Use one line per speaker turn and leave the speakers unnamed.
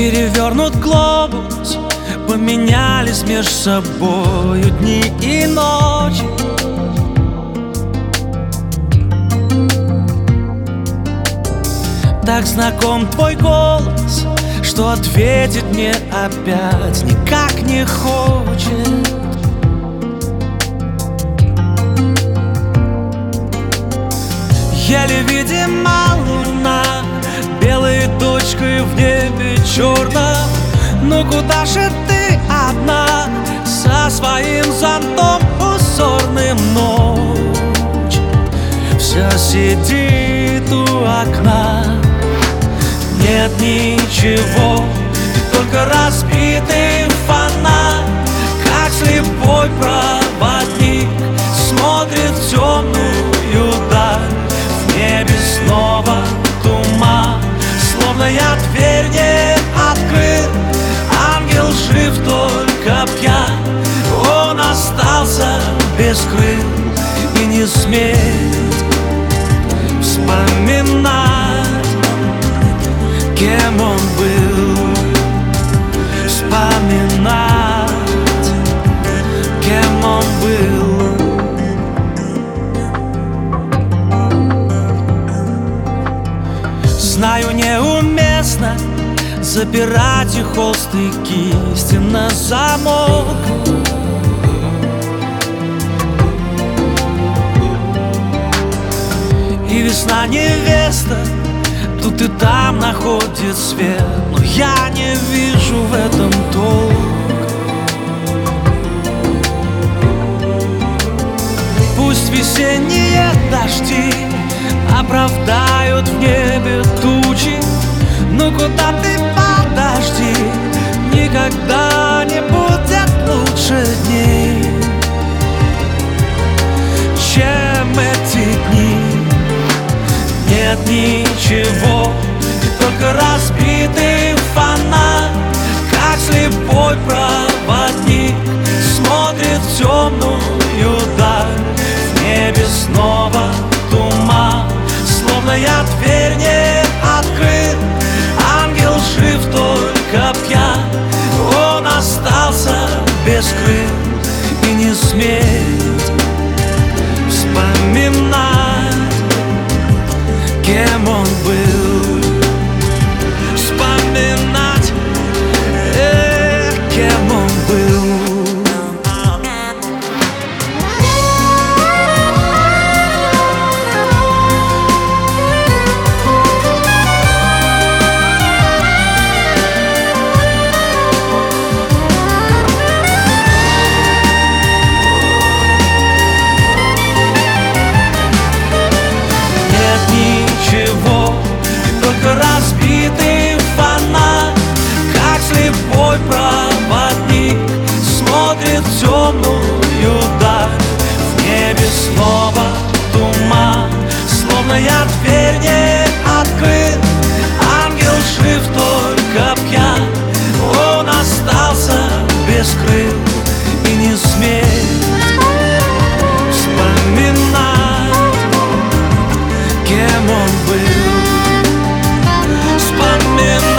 Перевернут глобус, поменялись меж собою дни и ночи. Так знаком твой голос, что ответить мне опять никак не хочет. Еле видима луна, белой точкой в небе черном. Ну куда же ты одна, со своим зонтом узорным? Ночь вся сидит у окна. Нет ничего, и только разбитый фонарь, как слепой проводник, смотрит в темную даль. В небе снова туман, словно я дверь не открыл. Ангел жив, только пьян, он остался без крыл и не смеет вспоминать, кем он был. Вспоминать, кем он был. Знаю, неуместно запирать и холст и кисти на замок. И весна невеста тут и там находит свет, но я не вижу в этом толка. Пусть весенние дожди оправдают в небе тучи, ну куда ты подожди, никогда не будет лучше дней, чем эти дни. Нет ничего, и только разбитый фонарь, как слепой проводник, смотрит в темную даль. В небе снова туман, словно я дверь не открыл. Ангел жив, только пьян, он остался без крыл и не смеет вспоминать, кем он был. Вспоминать, кем он был. Разбитый фонарь, как слепой проводник, смотрит в темную даль. В небе снова туман, словно я дверь не открыл. Ангел жив, только пьян, он остался без крыл и не смеет вспоминать, кем он был. Вспоминать.